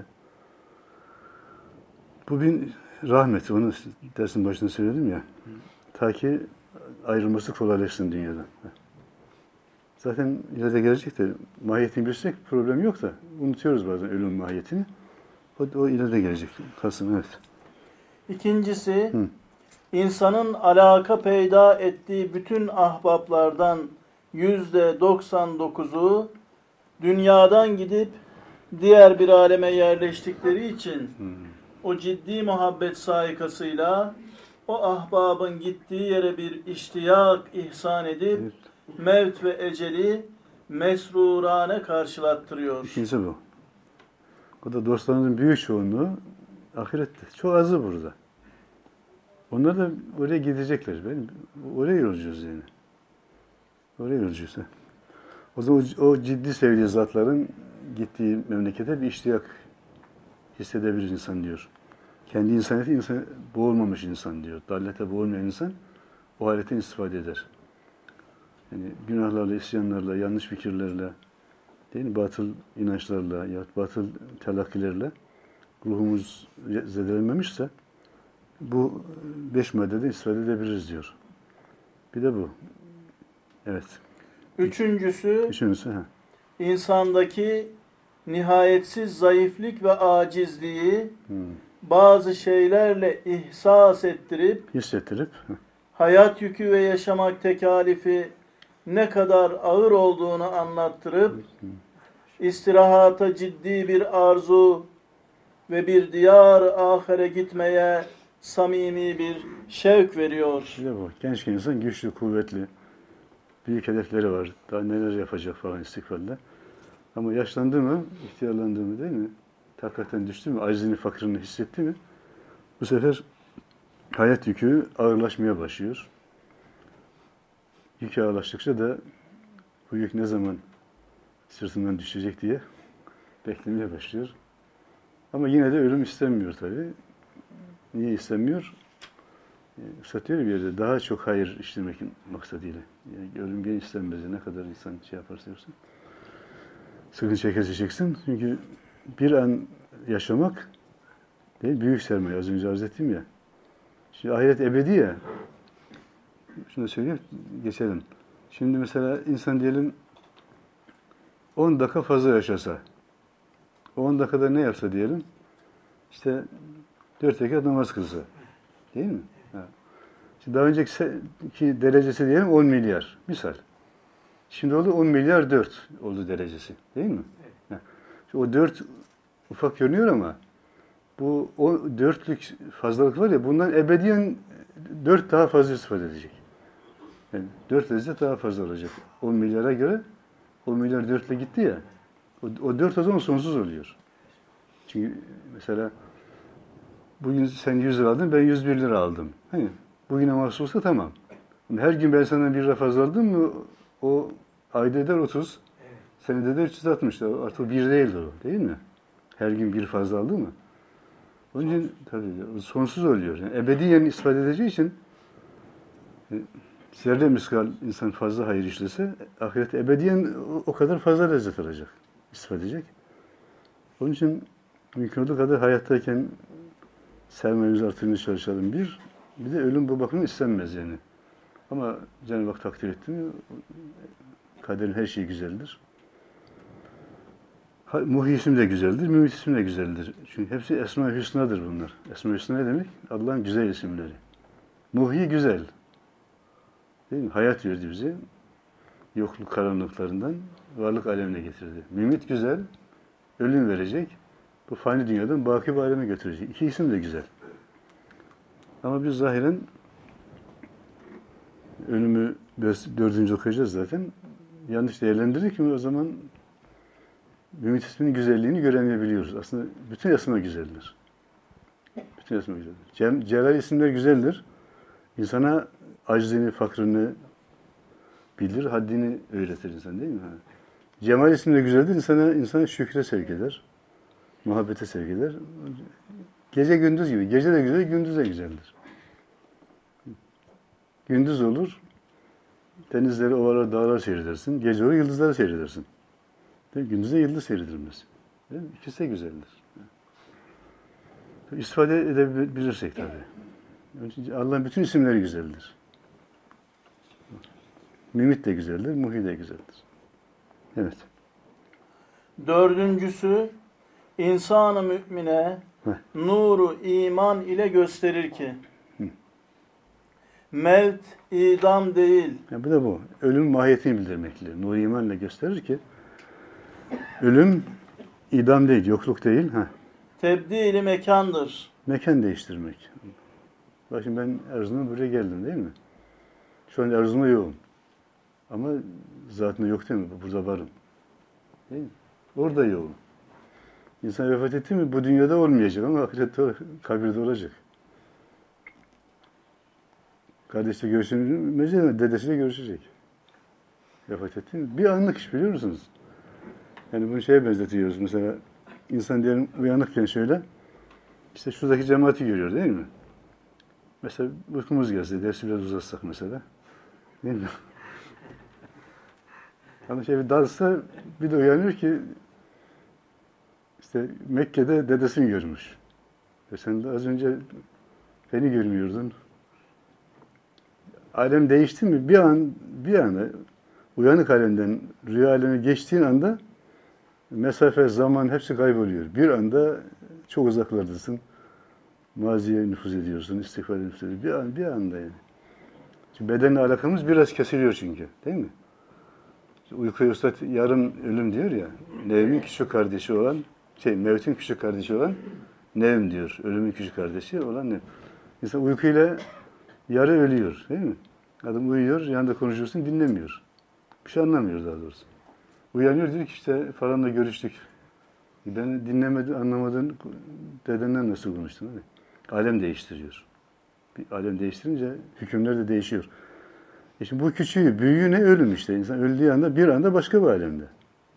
Bu bir rahmet. Onu dersin başında söyledim ya. Ta ki ayrılması kolaylaşsın dünyadan. Zaten ileride gelecek de mahiyetini bilsek problem yok da unutuyoruz bazen ölüm mahiyetini. O ileride gelecek. Kalsın evet. İkincisi, insanın alaka peyda ettiği bütün ahbaplardan %99'u dünyadan gidip diğer bir aleme yerleştikleri için o ciddi muhabbet saikasıyla o ahbabın gittiği yere bir iştiyak ihsan edip mevt ve eceli mesrurane karşılattırıyor. İkincisi bu. O da dostlarımızın büyük çoğunluğu ahirette. Çok azı burada. Onlar da oraya gidecekler. Oraya yolcuyuz yani. Oraya yolcuyuz. O zaman o ciddi sevgili zatların gittiği memlekete bir iştiyak hissedebilir insan diyor. Kendi insaniyeti boğulmamış insan diyor. Dallete boğulmayan insan o haletten istifade eder. Yani günahlarla, isyanlarla, yanlış fikirlerle, değil mi? Batıl inançlarla ya batıl telakkilerle ruhumuz zedelenmemişse bu 5 maddede istifade edebiliriz diyor. Bir de bu. Evet. Üçüncüsü ha. insandaki nihayetsiz zayıflık ve acizliği bazı şeylerle ihsas ettirip hissettirip hayat yükü ve yaşamak tekalifi ne kadar ağır olduğunu anlattırıp, istirahata ciddi bir arzu ve bir diyar ahire gitmeye samimi bir şevk veriyor. İşte bu. Gençken insan güçlü, kuvvetli, büyük hedefleri var. Daha neler yapacak falan istikbalde. Ama yaşlandı mı, ihtiyarlandı mı değil mi? Takatten düştü mü, acizini, fakrını hissetti mi? Bu sefer hayat yükü ağırlaşmaya başlıyor. Yük ağırlaştıkça da bu yük ne zaman sırtından düşecek diye beklemeye başlıyor. Ama yine de ölüm istenmiyor tabii. Niye istenmiyor? Satıyor bir yerde daha çok hayır işlemek maksadıyla. Yani ölüm gene istenmez. Ne kadar insan şey yaparsa yapsın. Sıkıntı çekerse çeksin. Çünkü bir an yaşamak değil, büyük sermaye. Az önce arz ettim ya. Şimdi ahiret ebedi ya. Şunu da söyleyeyim, geçelim. Şimdi mesela insan diyelim 10 dakika fazla yaşasa, o 10 dakikada ne yapsa diyelim, işte 4 rekat namaz kılsa, değil mi? Ha. Şimdi daha önceki derecesi diyelim 10 milyar, misal. Şimdi oldu 10 milyar 4 oldu derecesi, değil mi? Ha. Şimdi o 4 ufak görünüyor ama bu o 4'lük fazlalık var ya, bundan ebediyen 4 daha fazla istifade edecek. Yani 4 derece daha fazla olacak. 10 milyara göre 10 milyar 4 ile gitti ya. O 4 o zaman sonsuz oluyor. Çünkü mesela bugün sen 100 lira aldın, ben 101 lira aldım. Hani bugüne mahsus olsa tamam. Her gün ben senden 1 lira fazla aldım mı o ayda eder 30. Senede eder 360. Artık 1 değildir o, değil mi? Her gün 1 fazla aldı mı? Onun için tabii sonsuz oluyor. Yani ebediyen ispat edeceği için zerre miskal insan fazla hayır işlese ahiret ebediyen o kadar fazla lezzet alacak, ispat edecek. Onun için mümkün olduğu kadar hayattayken sermayemizi artırmaya çalışalım. Bir de ölüm bu bakımdan istenmez yani. Ama Cenab-ı Hak takdir etti mi kaderin her şeyi güzeldir. Muhyi isim de güzeldir, Mümit isim de güzeldir. Çünkü hepsi Esma-i Hüsna'dır bunlar. Esma-i Hüsna ne demek? Allah'ın güzel isimleri. Muhyi güzel. Değil mi? Hayat verdi bize. Yokluk karanlıklarından varlık alemine getirdi. Mümit güzel, ölüm verecek. Bu fani dünyadan baki bir aleme götürecek. İki isim de güzel. Ama biz zahiren ölümü 4. okuyacağız zaten. Yanlış değerlendirdik mi o zaman Mümit isminin güzelliğini göremeyebiliyoruz. Aslında bütün esma güzeldir. Bütün esma güzeldir. Celal isimler güzeldir. İnsana aczini, fakrını bilir, haddini öğretir insan değil mi? Cemal ismi de güzeldir. İnsana şükre sevk eder. Muhabbete sevk eder. Gece gündüz gibi. Gece de güzel, gündüz de güzeldir. Gündüz olur. Denizleri, ovalar, dağlar seyredersin. Gece olur, yıldızları seyredersin. Gündüzde yıldız seyredilmez. Değil mi? İkisi de güzeldir. İstifade edebilirsek tabii. Allah'ın bütün isimleri güzeldir. Mümit de güzeldir, Muhi de güzeldir. Evet. Dördüncüsü, insan-ı mümine nuru iman ile gösterir ki mevt idam değil. Bu da bu. Ölüm mahiyetini bildirmekle. Nur imanla gösterir ki ölüm idam değil, yokluk değil. Tebdili mekandır. Mekan değiştirmek. Bak şimdi ben Erzurum'a buraya geldim değil mi? Şu an Erzurum'da yoğum. Ama zatında yok değil mi? Burada varım. Değil mi? Orada yoğum. İnsan vefat etti mi bu dünyada olmayacak ama ahirette, kabirde olacak. Kardeşle görüşemeyecek ama dedesiyle görüşecek. Vefat etti mi? Bir anlık iş biliyor musunuz? Yani bunu şeye benzetiyoruz. Mesela insan diyelim uyanıkken şöyle, işte şuradaki cemaati görüyor değil mi? Mesela uykumuz gelse, dersi biraz uzatsak mesela. Değil mi? Ama şey bir dalsa bir de uyanıyor ki işte Mekke'de dedesini görmüş. Sen de az önce beni görmüyordun. Alem değişti mi? Bir anda uyanık alemden rüya alemine geçtiğin anda mesafe, zaman hepsi kayboluyor. Bir anda çok uzaklardasın. Maziye nüfuz ediyorsun, istikbale nüfuz ediyorsun. Bir anda yani. Çünkü bedenle alakamız biraz kesiliyor çünkü. Değil mi? Uykuya Üstad yarım ölüm diyor ya. Nevmin küçük kardeşi olan, mevtin küçük kardeşi olan nevm diyor. Ölümün küçük kardeşi olan nevm. İnsan uykuyla yarı ölüyor. Değil mi? Adam uyuyor, yanında konuşuyorsun, dinlemiyor. Bir şey anlamıyor daha doğrusu. Uyanıyor, diyor ki işte falanla görüştük. Ben dinlemedin, anlamadın, dedenden nasıl konuştun? Hani? Alem değiştiriyor. Bir alem değiştirince hükümler de değişiyor. Şimdi bu küçüğü, büyüğü ne? Ölüm işte. İnsan öldüğü anda bir anda başka bir alemde.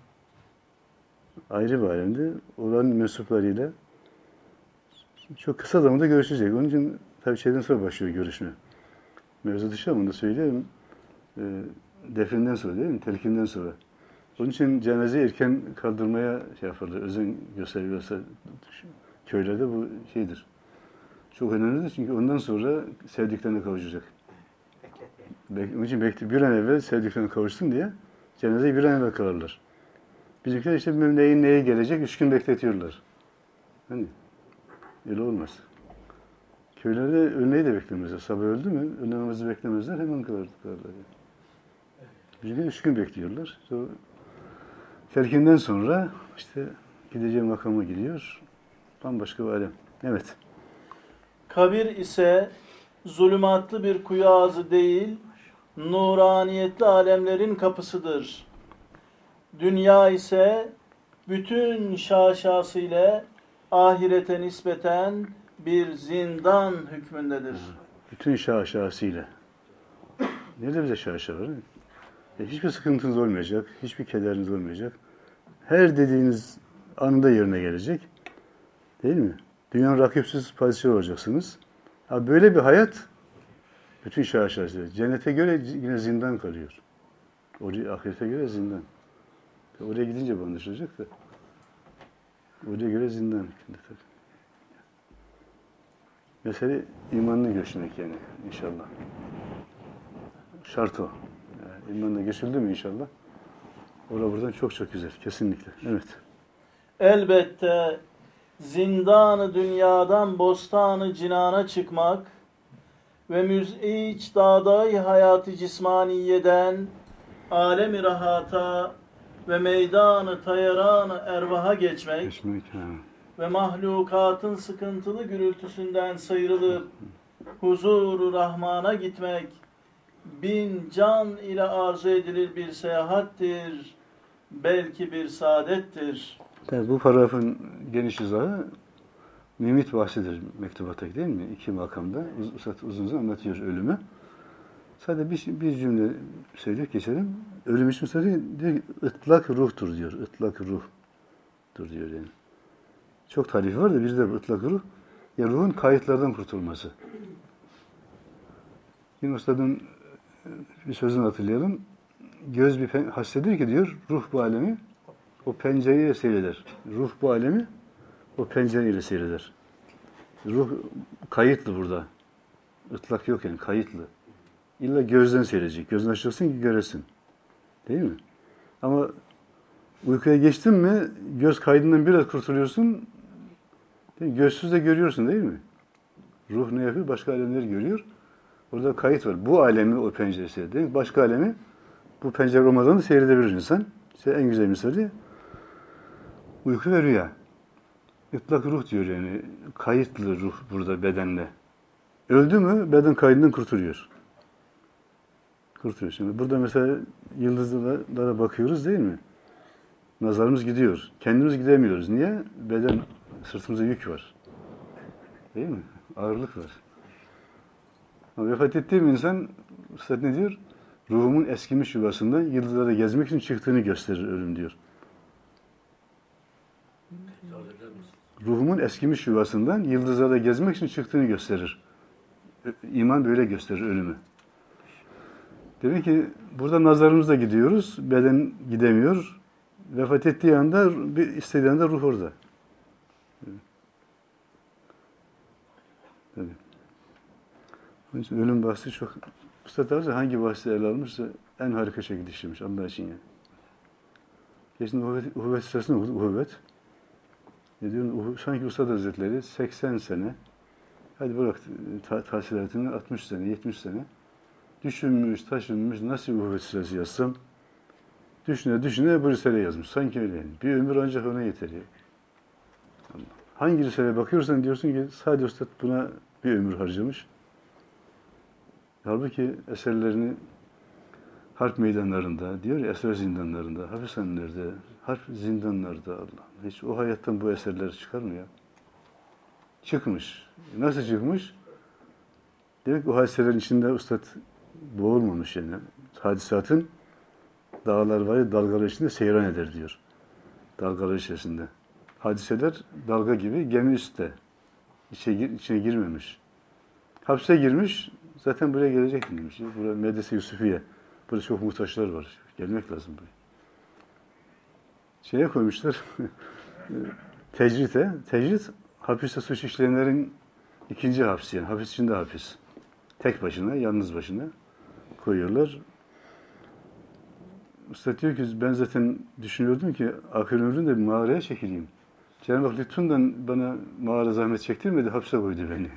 Ayrı bir alemde olan mensuplarıyla çok kısa zamanda görüşecek. Onun için tabii şeyden sonra başlıyor görüşme. Mevzu dışı ama onu da söyleyeyim. Definden sonra değil mi? Telkinden sonra. Onun için cenazeyi erken kaldırmaya şey yaparlar, özen gösteriyorsa köylerde bu şeydir. Çok önemlidir çünkü ondan sonra sevdiklerine kavuşacak. Onun için bir an evvel sevdiklerine kavuşsun diye cenazeyi bir an evvel kılarlar. Bizimkiler işte bilmem neyin neye gelecek 3 gün bekletiyorlar. Hani öyle olmaz. Köylerde ölmeyi de beklemezler. Sabah öldü mü öğle namazı beklemezler hemen kılarlar. Bizimkiler 3 gün bekliyorlar. Sonra terkinden sonra işte gideceği makama gidiyor. Bambaşka bir alem. Evet. Kabir ise zulümatlı bir kuyu ağzı değil, nuraniyetli alemlerin kapısıdır. Dünya ise bütün şaşasıyla ahirete nispeten bir zindan hükmündedir. Bütün şaşasıyla. Nerede bize şaşa var? Hiçbir sıkıntınız olmayacak, hiçbir kederiniz olmayacak. Her dediğiniz anında yerine gelecek. Değil mi? Dünyanın rakipsiz padişahı olacaksınız. Böyle bir hayat bütün şaşası. Cennete göre yine zindan kalıyor. Oraya, ahirete göre zindan. Oraya gidince bu anlaşılacak da. Oraya göre zindan. Mesele imanını göçmek yani inşallah. Şart o. Yani imanla geçildi mi inşallah? Orada buradan çok çok güzel. Kesinlikle. Evet. Elbette zindanı dünyadan bostanı cinana çıkmak ve müz'iç dağdayı hayatı cismaniyeden alemi rahata ve meydanı tayaranı ervaha geçmek ve mahlukatın sıkıntılı gürültüsünden sıyrılıp huzuru Rahman'a gitmek bin can ile arzu edilir bir seyahattir, belki bir saadettir. Tabii bu paragrafın geniş izahı Mimit bahsidir mektubattaki değil mi? 2 makamda uzun uzun anlatıyor ölümü. Sadece bir cümle söyleyip geçelim. Ölüm için sadece diyor ıtlak ruhtur diyor. Itlak ruhtur diyor yani. Çok tarifi var da bizde ıtlak ruh. Ya ruhun kayıtlardan kurtulması. Yine Üstad'ın bir sözünü hatırlayalım. Göz bir hastediyor ki diyor ruh bu alemi o pencereyle seyreder. Ruh bu alemi o pencereyle seyreder. Ruh kayıtlı burada. Itlak yok yani kayıtlı. İlla gözden seyredecek. Gözün açacaksın ki göresin. Değil mi? Ama uykuya geçtin mi göz kaydından biraz kurtuluyorsun. Değil mi? Gözsüz de görüyorsun değil mi? Ruh ne yapıyor? Başka alemleri görüyor. Orada kayıt var. Bu alemi o pencere seyrediyor. Başka alemi bu pencere olmadan da seyredebilir insan. İşte en güzel misali uyku ve rüya. İtlak ruh diyor yani. Kayıtlı ruh burada bedenle. Öldü mü beden kaydından kurtuluyor. Kurtuluyor. Şimdi burada mesela yıldızlara bakıyoruz değil mi? Nazarımız gidiyor. Kendimiz gidemiyoruz. Niye? Beden, sırtımıza yük var. Değil mi? Ağırlık var. Ama vefat ettiğim insan, Üstad ne diyor? Ruhumun eskimiş yuvasından yıldızlarda gezmek için çıktığını gösterir ölüm diyor. Ruhumun eskimiş yuvasından yıldızlarda gezmek için çıktığını gösterir. İman böyle gösterir ölümü. Demek ki burada nazarımızla gidiyoruz, beden gidemiyor. Vefat ettiği anda, istediği anda ruh orada. Tabii. Onun için ölüm bahsi çok... Üstad Arzu hangi bahsi ele almışsa en harika şekilde işlemiş Allah için yani. Geçen uhuvvet sırasında okuduk, uhuvvet. Ne diyorum, sanki Üstad Hazretleri 80 sene, hadi bırak tahsilatını 60 sene, 70 sene, Düşünmüş, taşınmış, nasıl bir uhuvvet sırası yazsam? Düşüne düşüne bu risale yazmış. Sanki öyle yani. Bir ömür ancak ona yeter ya. Hangi risaleye bakıyorsan diyorsun ki sadece Üstad buna bir ömür harcamış. Halbuki eserlerini harp meydanlarında, diyor ya, eser zindanlarında, hapishanelerde, harp zindanlarda, Allah. Hiç o hayattan bu eserler çıkar mı ya? Çıkmış. Nasıl çıkmış? Demek ki o hadiselerin içinde Üstad boğulmamış yani. Hadisatın dağlar var ya, dalgalar içinde seyran eder diyor. Dalgalar içerisinde. Hadiseler dalga gibi gemi üstte. İçine girmemiş. Hapse girmiş, zaten buraya gelecek demiş. Buraya Medrese Yusufiye. Burada çok muhtaçlar var. Gelmek lazım buraya. Şeye koymuşlar, tecrite. Tecrit, hapiste suç işleyenlerin ikinci hapsi yani. Hapis içinde hapis. Tek başına, yalnız başına koyuyorlar. Üstad diyor ki ben zaten düşünüyordum ki ahir ömrümde bir mağaraya çekileyim. Cenab-ı Hak lütfundan bana mağara zahmet çektirmedi, hapse koydu beni.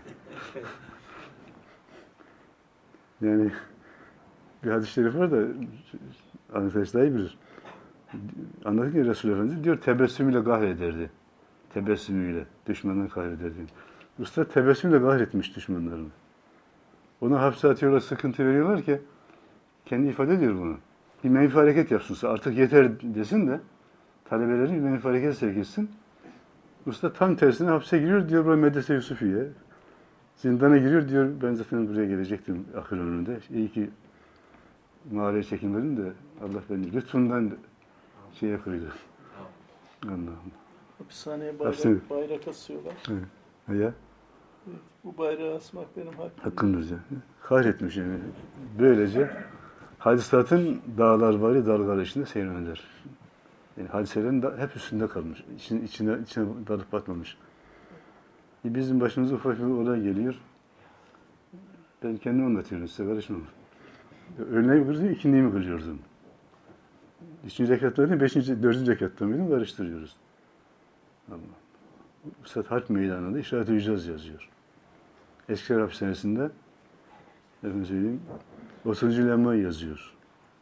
Yani bir hadis-i şerif var da arkadaş daha iyi bilir. Anlatıyor ki Resulullah Efendimiz diyor tebessümüyle kahrederdi. Tebessümüyle düşmanını kahrederdi. Usta tebessümle kahretmiş düşmanlarını. Ona hapse atıyorlar, sıkıntı veriyorlar ki kendi ifade ediyor bunu. Bir menfi hareket yapsın. Artık yeter desin de talebelerin bir menfi hareket sevk etsin. Usta tam tersine hapse giriyor diyor buraya Medrese Yusufiye. Zindana giriyor diyor ben zaten buraya gelecektim ahir ömründe. İyi ki mağaraya çekilmedim de Allah beni lütfundan şeye koydu. Allah'ım. Hapishaneye Hapse- bayrak asıyorlar. Evet. Ya Bu bayrağı asmak benim hakkım. hakkımız ya. Kahretmiş yani. Böylece hadisatın dağlar var dalgalar içinde seyran eder. Yani hadiselerin hep üstünde kalmış. İçine dalıp batmamış. Bizim başımıza ufak bir olay geliyor. Ben kendim anlatıyorum size karışmam. Örneği mi kılıyordum, ikindiyi mi kılıyordum? Üçüncü rekatta mıydım, dördüncü rekatta mıydım karıştırıyoruz. Allah. Üstad Harp Meydanı'nda İşaret-i İcaz yazıyor. Eskişehir Hapishanesi'nde efendim söyleyeyim 30. lemmayı yazıyor.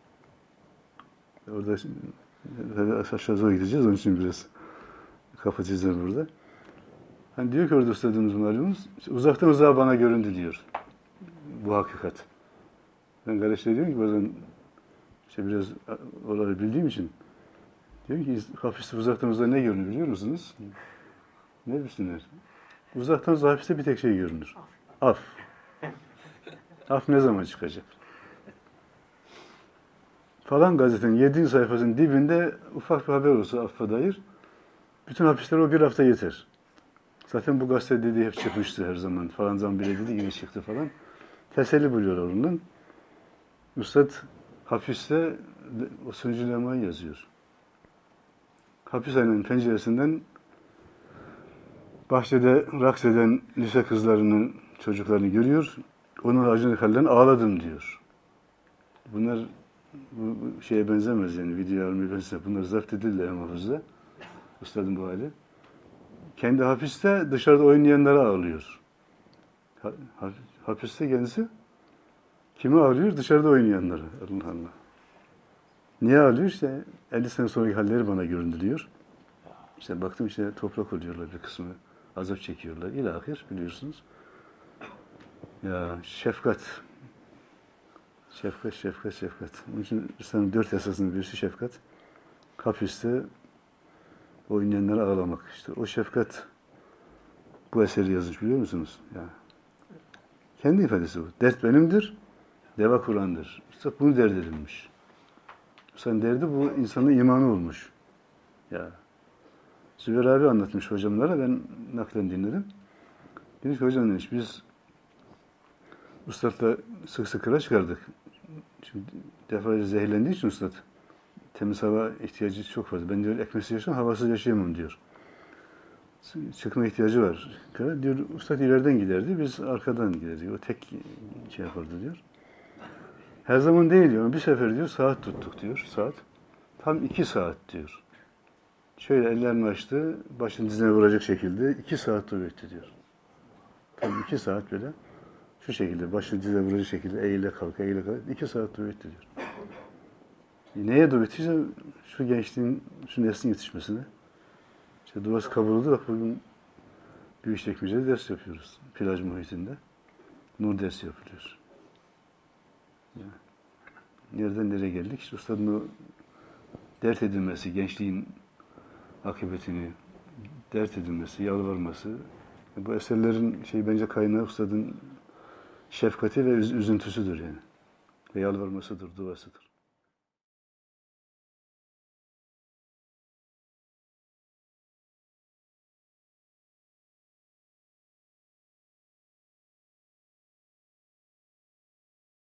Orada aşağı zor gideceğiz onun için biraz kapatacağız burada. Hani diyor ki orada üstadımız malumuz uzaktan uzağa bana göründü diyor. Bu hakikat. Ben kardeşler diyorum ki bazen işte biraz olayı bildiğim için diyorum ki hapiste uzaktan uzağa ne görünür biliyor musunuz? Ne bilsinler? Uzaktan uzağa hapiste bir tek şey görünür. Af. Af ne zaman çıkacak? Falan gazetenin 7. sayfasının dibinde ufak bir haber olsa affa dair bütün hapisler o bir hafta yeter. Zaten bu gazete dediği hep çıkmıştı her zaman. Falan zaman bile dedi yine çıktı falan. Teselli buluyorlar ondan. Üstad hapiste o sunucu lemayı yazıyor. Hapishanenin penceresinden bahçede raks eden lise kızlarının çocuklarını görüyor. Onun acını halden ağladım diyor. Bunlar bu şeye benzemez yani video almaya benzemez. Bunlar zapt edildiler hafızda. Üstadın bu hali. Kendi hapiste dışarıda oynayanlara ağlıyor. Hapiste kendisi kimi ağlıyor? Dışarıda oynayanlara. Allah Allah. Niye ağlıyor? İşte 50 sene sonraki halleri bana göründürüyor. İşte baktım işte toprak oluyorlar bir kısmı. Azap çekiyorlar. İlahir biliyorsunuz. Ya şefkat. Şefkat, şefkat, şefkat. Onun için İslam'ın 4 esasının birisi şefkat. Hapiste oynayanlara ağlamak. İşte o şefkat bu eseri yazmış biliyor musunuz? Ya. Kendi ifadesi bu. Dert benimdir, deva Kur'an'dır. İşte bunu dert edilmiş. Sen derdi bu insanın imanı olmuş. Ya. Zübeyir abi anlatmış hocamlara, ben naklen dinledim. Demiş ki hocam demiş, biz ustadla sık sık kıra çıkardık. Şimdi defalarca zehirlendiği için ustad temiz hava ihtiyacı çok fazla. Ben diyor ekmeksiz yaşamam, havasız yaşayamam diyor. Çıkma ihtiyacı var. Diyor ustad ileriden giderdi, biz arkadan giderdik. O tek şey yapardı diyor. Her zaman değil diyor. Bir sefer diyor saat tuttuk diyor. Saat. Tam 2 saat diyor. Şöyle ellerini açtı, başını dizine vuracak şekilde 2 saat dövüktü diyor. Tam 2 saat böyle. Şu şekilde, başı dize vurucu şekilde eğile kalka, eğile kalka. 2 saat dua etti diyor. Neye dua ettiyse şu gençliğin, şu neslin yetişmesine. İşte duası kabul oldu. Bak bugün Büyükçekmece'de ders yapıyoruz. Plaj muhitinde. Nur dersi yapılıyor. Yani nereden nereye geldik? İşte ustadın o dert edilmesi, gençliğin akıbetini dert edilmesi, yalvarması. Bu eserlerin bence kaynağı ustadın şefkati ve üzüntüsüdür yani. Ve yalvarmasıdır, duasıdır.